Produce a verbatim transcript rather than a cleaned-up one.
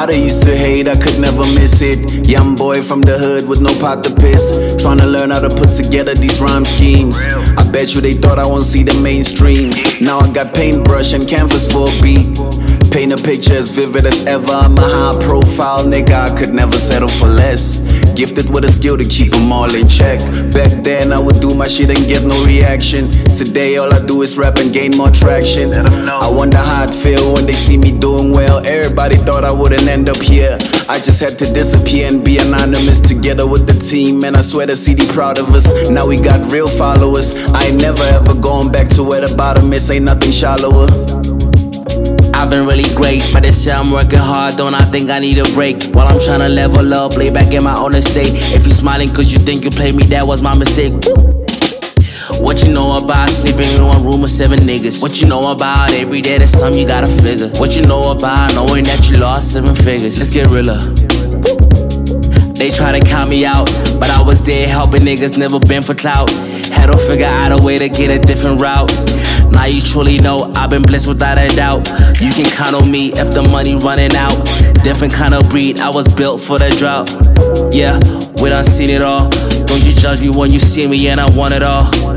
How they used to hate, I could never miss it. Young boy from the hood with no pot to piss, trying to learn how to put together these rhyme schemes. I bet you they thought I won't see the mainstream. Now I got paintbrush and canvas for a beat. Paint a picture as vivid as ever. I'm a high profile nigga, I could never settle for less. Gifted with a skill to keep them all in check. Back then I would do my shit and get no reaction. Today all I do is rap and gain more traction. I wonder how it feel when they see me doing well. Everybody thought I wouldn't end up here. I just had to disappear and be anonymous together with the team. And I swear the C D proud of us. Now we got real followers. I ain't never ever going back to where the bottom is. Ain't nothing shallower. I've been really great, but they say I'm working hard, don't I think I need a break? While I'm tryna level up, lay back in my own estate. If you smiling cause you think you played me, that was my mistake. Woo! What you know about sleeping in one room with seven niggas? What you know about every day there's something you gotta figure? What you know about knowing that you lost seven figures? Let's get realer. Woo! They try to count me out, but I was there helping niggas, never been for clout. Had to figure out a way to get a different route. Now you truly know I've been blessed without a doubt. You can count on me if the money running out. Different kind of breed, I was built for the drought. Yeah, we done seen it all. Don't you judge me when you see me and I want it all.